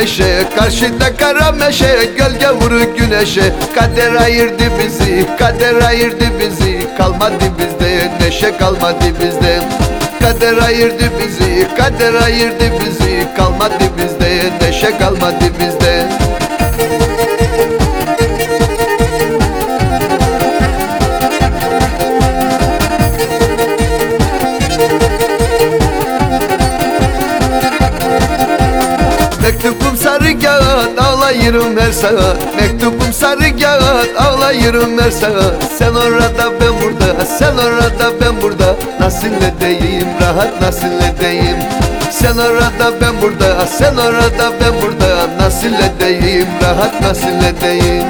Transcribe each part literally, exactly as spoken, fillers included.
meşe, karşıda kara meşe, gölge vurur güneşe. Kader ayırdı bizi, kader ayırdı bizi, kalmadı bizde neşe, kalmadı bizde. Kader ayırdı bizi, kader ayırdı bizi, kalmadı bizde neşe, kalmadı bizde. Mektubum sarı kağıt, ağlayırım her saat. Mektubum sarı kağıt, ağlayırım her saat. Sen orada ben burada, sen orada ben burada, nasıl edeyim rahat, nasıl edeyim. Sen orada ben burada, sen orada ben burada, nasıl edeyim rahat, nasıl edeyim.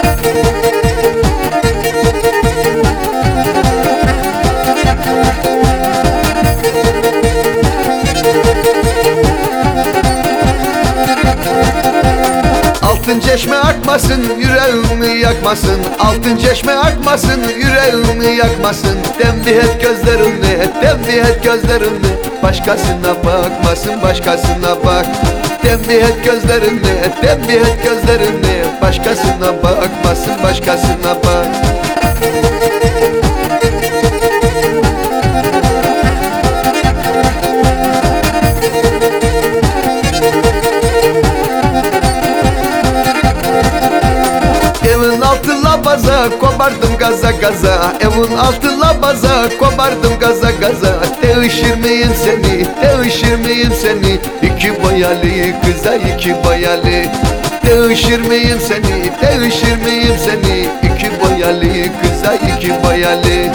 Altın çeşme akmasın, yüreğimi yakmasın. Altın çeşme akmasın, yüreğimi yakmasın. Tembih et gözlerini, tembih et gözlerini, başkasına bakmasın, başkasına bak. Tembih et gözlerini, tembih et gözlerini, başkasına bakmasın, başkasına bak. Evin altı labaza, kobardım gaza gaza. Evin altı labaza, kobardım gaza gaza. Değişir miyim seni, değişir miyim seni, İki boyalı kıza, iki boyalı. Değişir miyim seni, değişir miyim seni, İki boyalı kıza, iki boyalı.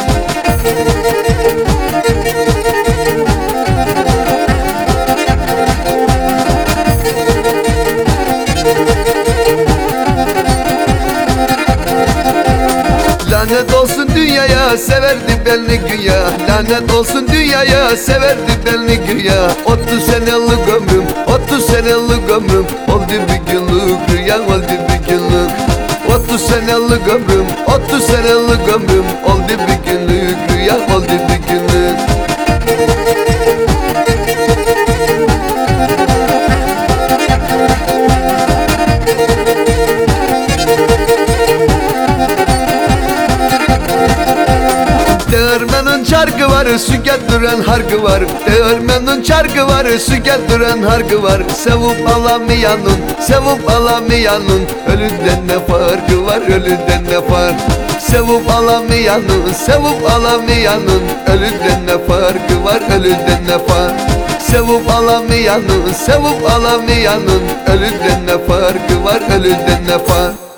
Lanet olsun dünyaya, severdi belli güya. Lanet olsun dünyaya, severdi belli güya. Otuz senelik ömrüm, otuz senelik ömrüm, oldu bir günlük rüya, oldu bir günlük. Otuz senelik ömrüm, otuz senelik ömrüm, oldu bir günlük rüya, oldu bir günlük. Değirmenin çarkı var, su getiren hargı var. Değirmenin çarkı var, su getiren hargı var. Sevip alamayanın, sevip alamayanın, ölüden ne farkı var, ölüden ne fark. Sevip alamayanın, sevip alamayanın, ölüden ne farkı var, ölüden ne fark. Sevip alamayanın, sevip alamayanın, ölüden ne farkı var, ölüden ne fark.